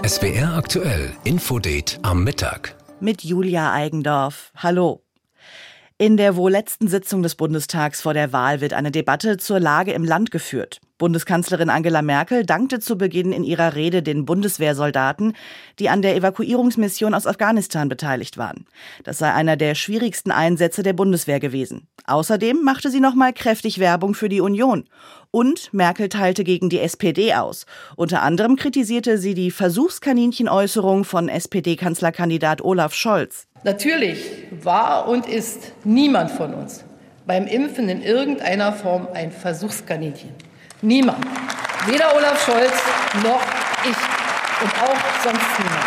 SWR aktuell, Infodate am Mittag. Mit Julia Eigendorf. Hallo. In der wohl letzten Sitzung des Bundestags vor der Wahl wird eine Debatte zur Lage im Land geführt. Bundeskanzlerin Angela Merkel dankte zu Beginn in ihrer Rede den Bundeswehrsoldaten, die an der Evakuierungsmission aus Afghanistan beteiligt waren. Das sei einer der schwierigsten Einsätze der Bundeswehr gewesen. Außerdem machte sie nochmal kräftig Werbung für die Union. Und Merkel teilte gegen die SPD aus. Unter anderem kritisierte sie die Versuchskaninchenäußerung von SPD-Kanzlerkandidat Olaf Scholz. Natürlich war und ist niemand von uns beim Impfen in irgendeiner Form ein Versuchskaninchen. Niemand. Weder Olaf Scholz noch ich und auch sonst niemand.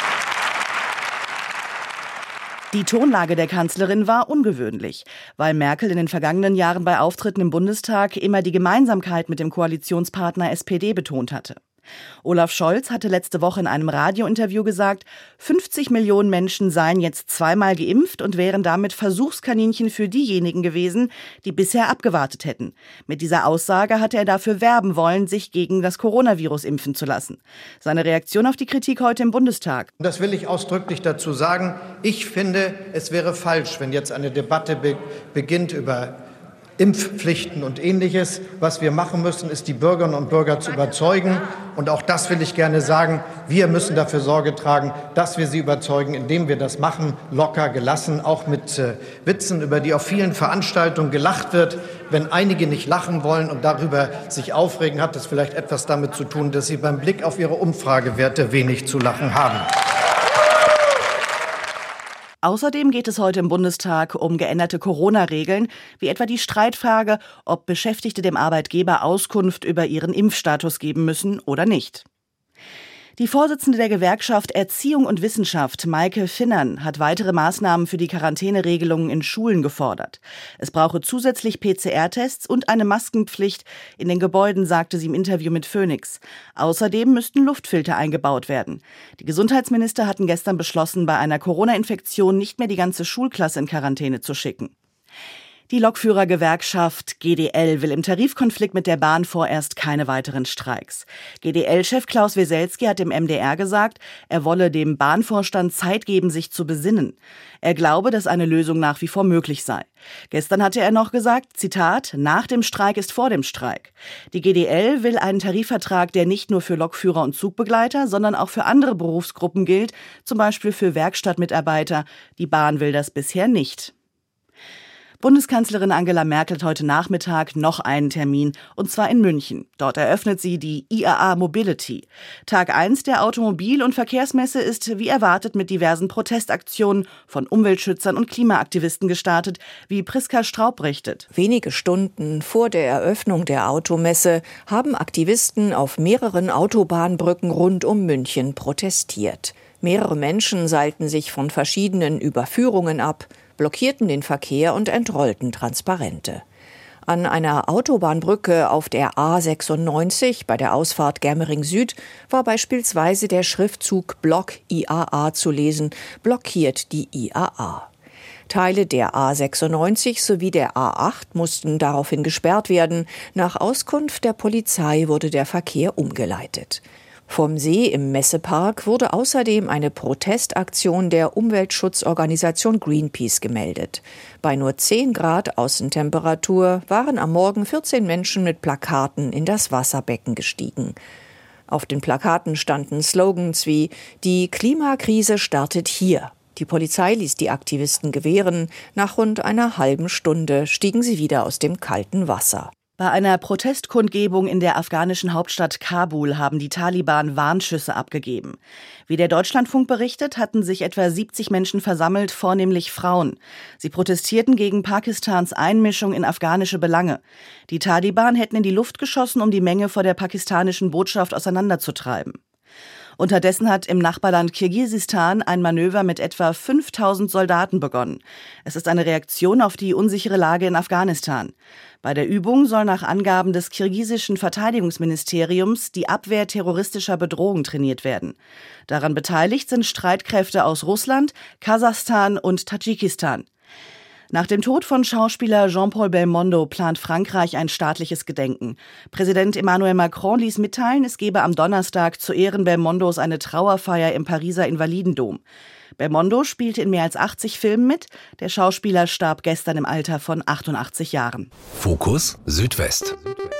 Die Tonlage der Kanzlerin war ungewöhnlich, weil Merkel in den vergangenen Jahren bei Auftritten im Bundestag immer die Gemeinsamkeit mit dem Koalitionspartner SPD betont hatte. Olaf Scholz hatte letzte Woche in einem Radiointerview gesagt, 50 Millionen Menschen seien jetzt zweimal geimpft und wären damit Versuchskaninchen für diejenigen gewesen, die bisher abgewartet hätten. Mit dieser Aussage hatte er dafür werben wollen, sich gegen das Coronavirus impfen zu lassen. Seine Reaktion auf die Kritik heute im Bundestag. Das will ich ausdrücklich dazu sagen. Ich finde, es wäre falsch, wenn jetzt eine Debatte beginnt über Impfpflichten und Ähnliches. Was wir machen müssen, ist, die Bürgerinnen und Bürger zu überzeugen. Und auch das will ich gerne sagen. Wir müssen dafür Sorge tragen, dass wir sie überzeugen, indem wir das machen, locker, gelassen, auch mit Witzen, über die auf vielen Veranstaltungen gelacht wird. Wenn einige nicht lachen wollen und darüber sich aufregen, hat das vielleicht etwas damit zu tun, dass sie beim Blick auf ihre Umfragewerte wenig zu lachen haben. Außerdem geht es heute im Bundestag um geänderte Corona-Regeln, wie etwa die Streitfrage, ob Beschäftigte dem Arbeitgeber Auskunft über ihren Impfstatus geben müssen oder nicht. Die Vorsitzende der Gewerkschaft Erziehung und Wissenschaft, Maike Finnern, hat weitere Maßnahmen für die Quarantäneregelungen in Schulen gefordert. Es brauche zusätzlich PCR-Tests und eine Maskenpflicht in den Gebäuden, sagte sie im Interview mit Phoenix. Außerdem müssten Luftfilter eingebaut werden. Die Gesundheitsminister hatten gestern beschlossen, bei einer Corona-Infektion nicht mehr die ganze Schulklasse in Quarantäne zu schicken. Die Lokführergewerkschaft GDL will im Tarifkonflikt mit der Bahn vorerst keine weiteren Streiks. GDL-Chef Klaus Weselski hat dem MDR gesagt, er wolle dem Bahnvorstand Zeit geben, sich zu besinnen. Er glaube, dass eine Lösung nach wie vor möglich sei. Gestern hatte er noch gesagt, Zitat, nach dem Streik ist vor dem Streik. Die GDL will einen Tarifvertrag, der nicht nur für Lokführer und Zugbegleiter, sondern auch für andere Berufsgruppen gilt, zum Beispiel für Werkstattmitarbeiter. Die Bahn will das bisher nicht. Bundeskanzlerin Angela Merkel hat heute Nachmittag noch einen Termin, und zwar in München. Dort eröffnet sie die IAA Mobility. Tag 1 der Automobil- und Verkehrsmesse ist wie erwartet mit diversen Protestaktionen von Umweltschützern und Klimaaktivisten gestartet, wie Priska Straub berichtet. Wenige Stunden vor der Eröffnung der Automesse haben Aktivisten auf mehreren Autobahnbrücken rund um München protestiert. Mehrere Menschen seilten sich von verschiedenen Überführungen ab, blockierten den Verkehr und entrollten Transparente. An einer Autobahnbrücke auf der A96 bei der Ausfahrt Germering Süd war beispielsweise der Schriftzug Block IAA zu lesen, blockiert die IAA. Teile der A96 sowie der A8 mussten daraufhin gesperrt werden. Nach Auskunft der Polizei wurde der Verkehr umgeleitet. Vom See im Messepark wurde außerdem eine Protestaktion der Umweltschutzorganisation Greenpeace gemeldet. Bei nur 10 Grad Außentemperatur waren am Morgen 14 Menschen mit Plakaten in das Wasserbecken gestiegen. Auf den Plakaten standen Slogans wie »Die Klimakrise startet hier«. Die Polizei ließ die Aktivisten gewähren. Nach rund einer halben Stunde stiegen sie wieder aus dem kalten Wasser. Bei einer Protestkundgebung in der afghanischen Hauptstadt Kabul haben die Taliban Warnschüsse abgegeben. Wie der Deutschlandfunk berichtet, hatten sich etwa 70 Menschen versammelt, vornehmlich Frauen. Sie protestierten gegen Pakistans Einmischung in afghanische Belange. Die Taliban hätten in die Luft geschossen, um die Menge vor der pakistanischen Botschaft auseinanderzutreiben. Unterdessen hat im Nachbarland Kirgisistan ein Manöver mit etwa 5000 Soldaten begonnen. Es ist eine Reaktion auf die unsichere Lage in Afghanistan. Bei der Übung soll nach Angaben des kirgisischen Verteidigungsministeriums die Abwehr terroristischer Bedrohung trainiert werden. Daran beteiligt sind Streitkräfte aus Russland, Kasachstan und Tadschikistan. Nach dem Tod von Schauspieler Jean-Paul Belmondo plant Frankreich ein staatliches Gedenken. Präsident Emmanuel Macron ließ mitteilen, es gebe am Donnerstag zu Ehren Belmondos eine Trauerfeier im Pariser Invalidendom. Belmondo spielte in mehr als 80 Filmen mit. Der Schauspieler starb gestern im Alter von 88 Jahren. Fokus Südwest.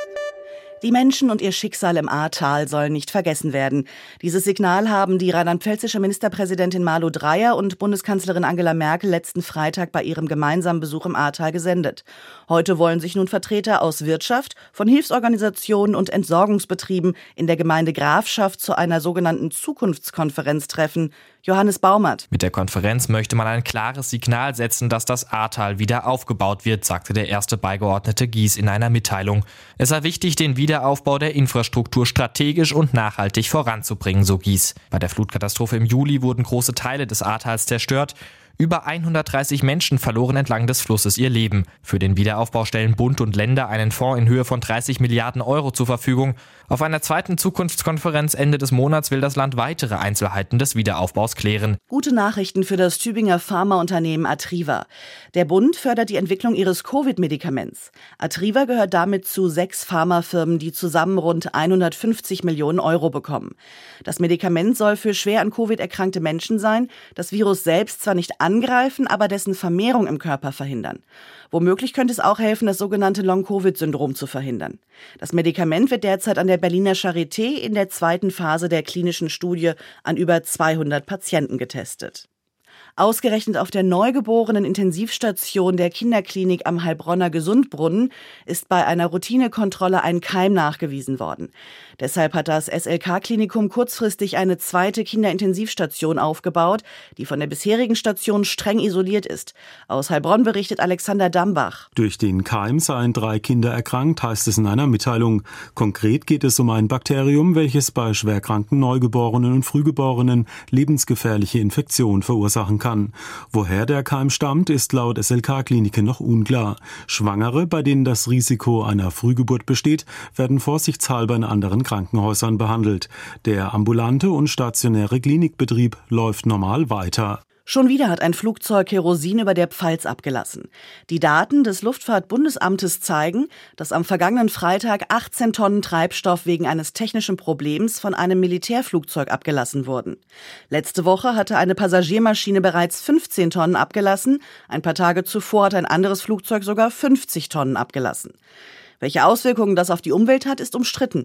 Die Menschen und ihr Schicksal im Ahrtal sollen nicht vergessen werden. Dieses Signal haben die rheinland-pfälzische Ministerpräsidentin Malu Dreyer und Bundeskanzlerin Angela Merkel letzten Freitag bei ihrem gemeinsamen Besuch im Ahrtal gesendet. Heute wollen sich nun Vertreter aus Wirtschaft, von Hilfsorganisationen und Entsorgungsbetrieben in der Gemeinde Grafschaft zu einer sogenannten Zukunftskonferenz treffen. Johannes Baumert. Mit der Konferenz möchte man ein klares Signal setzen, dass das Ahrtal wieder aufgebaut wird, sagte der erste Beigeordnete Gies in einer Mitteilung. Es sei wichtig, den Wiederaufbau der Infrastruktur strategisch und nachhaltig voranzubringen, so Gies. Bei der Flutkatastrophe im Juli wurden große Teile des Ahrtals zerstört. Über 130 Menschen verloren entlang des Flusses ihr Leben. Für den Wiederaufbau stellen Bund und Länder einen Fonds in Höhe von 30 Milliarden Euro zur Verfügung. Auf einer zweiten Zukunftskonferenz Ende des Monats will das Land weitere Einzelheiten des Wiederaufbaus klären. Gute Nachrichten für das Tübinger Pharmaunternehmen Atriva. Der Bund fördert die Entwicklung ihres Covid-Medikaments. Atriva gehört damit zu 6 Pharmafirmen, die zusammen rund 150 Millionen Euro bekommen. Das Medikament soll für schwer an Covid erkrankte Menschen sein, das Virus selbst zwar nicht angreifen, aber dessen Vermehrung im Körper verhindern. Womöglich könnte es auch helfen, das sogenannte Long-Covid-Syndrom zu verhindern. Das Medikament wird derzeit an der Berliner Charité in der zweiten Phase der klinischen Studie an über 200 Patienten getestet. Ausgerechnet auf der neugeborenen Intensivstation der Kinderklinik am Heilbronner Gesundbrunnen ist bei einer Routinekontrolle ein Keim nachgewiesen worden. Deshalb hat das SLK-Klinikum kurzfristig eine zweite Kinderintensivstation aufgebaut, die von der bisherigen Station streng isoliert ist. Aus Heilbronn berichtet Alexander Dambach. Durch den Keim seien 3 Kinder erkrankt, heißt es in einer Mitteilung. Konkret geht es um ein Bakterium, welches bei schwerkranken Neugeborenen und Frühgeborenen lebensgefährliche Infektionen verursachen kann. Woher der Keim stammt, ist laut SLK-Kliniken noch unklar. Schwangere, bei denen das Risiko einer Frühgeburt besteht, werden vorsichtshalber in anderen Krankenhäusern behandelt. Der ambulante und stationäre Klinikbetrieb läuft normal weiter. Schon wieder hat ein Flugzeug Kerosin über der Pfalz abgelassen. Die Daten des Luftfahrtbundesamtes zeigen, dass am vergangenen Freitag 18 Tonnen Treibstoff wegen eines technischen Problems von einem Militärflugzeug abgelassen wurden. Letzte Woche hatte eine Passagiermaschine bereits 15 Tonnen abgelassen. Ein paar Tage zuvor hat ein anderes Flugzeug sogar 50 Tonnen abgelassen. Welche Auswirkungen das auf die Umwelt hat, ist umstritten.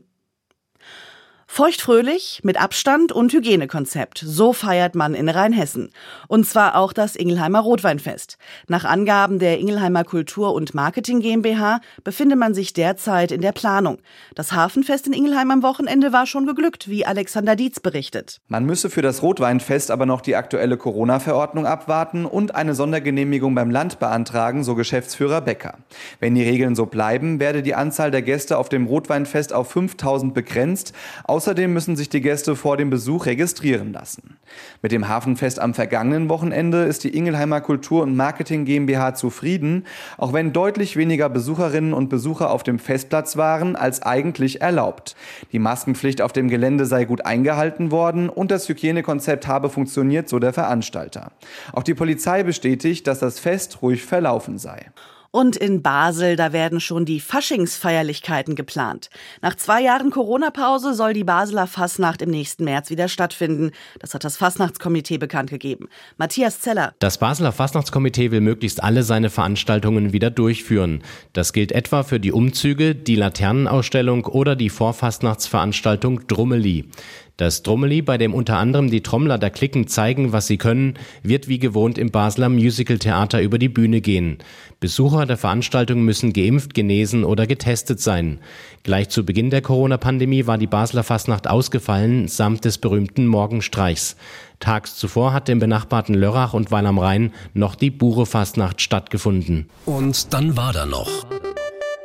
Feuchtfröhlich, mit Abstand und Hygienekonzept. So feiert man in Rheinhessen. Und zwar auch das Ingelheimer Rotweinfest. Nach Angaben der Ingelheimer Kultur- und Marketing GmbH befinde man sich derzeit in der Planung. Das Hafenfest in Ingelheim am Wochenende war schon geglückt, wie Alexander Dietz berichtet. Man müsse für das Rotweinfest aber noch die aktuelle Corona-Verordnung abwarten und eine Sondergenehmigung beim Land beantragen, so Geschäftsführer Becker. Wenn die Regeln so bleiben, werde die Anzahl der Gäste auf dem Rotweinfest auf 5.000 begrenzt. Außerdem müssen sich die Gäste vor dem Besuch registrieren lassen. Mit dem Hafenfest am vergangenen Wochenende ist die Ingelheimer Kultur- und Marketing GmbH zufrieden, auch wenn deutlich weniger Besucherinnen und Besucher auf dem Festplatz waren als eigentlich erlaubt. Die Maskenpflicht auf dem Gelände sei gut eingehalten worden und das Hygienekonzept habe funktioniert, so der Veranstalter. Auch die Polizei bestätigt, dass das Fest ruhig verlaufen sei. Und in Basel, da werden schon die Faschingsfeierlichkeiten geplant. Nach 2 Jahren Corona-Pause soll die Basler Fasnacht im nächsten März wieder stattfinden. Das hat das Fasnachtskomitee bekannt gegeben. Matthias Zeller. Das Basler Fasnachtskomitee will möglichst alle seine Veranstaltungen wieder durchführen. Das gilt etwa für die Umzüge, die Laternenausstellung oder die Vorfastnachtsveranstaltung Drummeli. Das Drummeli, bei dem unter anderem die Trommler der Klicken zeigen, was sie können, wird wie gewohnt im Basler Musical-Theater über die Bühne gehen. Besucher der Veranstaltung müssen geimpft, genesen oder getestet sein. Gleich zu Beginn der Corona-Pandemie war die Basler Fasnacht ausgefallen, samt des berühmten Morgenstreichs. Tags zuvor hatte im benachbarten Lörrach und Weil am Rhein noch die Bure-Fastnacht stattgefunden. Und dann war da noch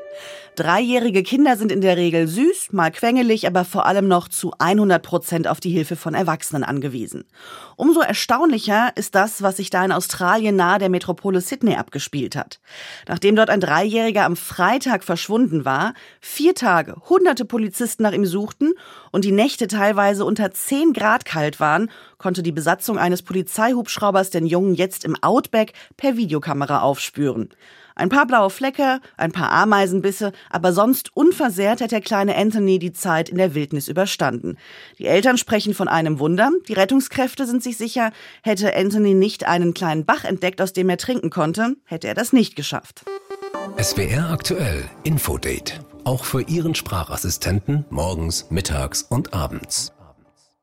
3-jährige Kinder sind in der Regel süß, mal quengelig, aber vor allem noch zu 100% auf die Hilfe von Erwachsenen angewiesen. Umso erstaunlicher ist das, was sich da in Australien nahe der Metropole Sydney abgespielt hat. Nachdem dort ein 3-Jähriger am Freitag verschwunden war, 4 Tage hunderte Polizisten nach ihm suchten und die Nächte teilweise unter 10 Grad kalt waren, konnte die Besatzung eines Polizeihubschraubers den Jungen jetzt im Outback per Videokamera aufspüren. Ein paar blaue Flecke, ein paar Ameisenbisse, aber sonst unversehrt hat der kleine Anthony die Zeit in der Wildnis überstanden. Die Eltern sprechen von einem Wunder. Die Rettungskräfte sind sich sicher, hätte Anthony nicht einen kleinen Bach entdeckt, aus dem er trinken konnte, hätte er das nicht geschafft. SWR aktuell Infodate. Auch für Ihren Sprachassistenten morgens, mittags und abends.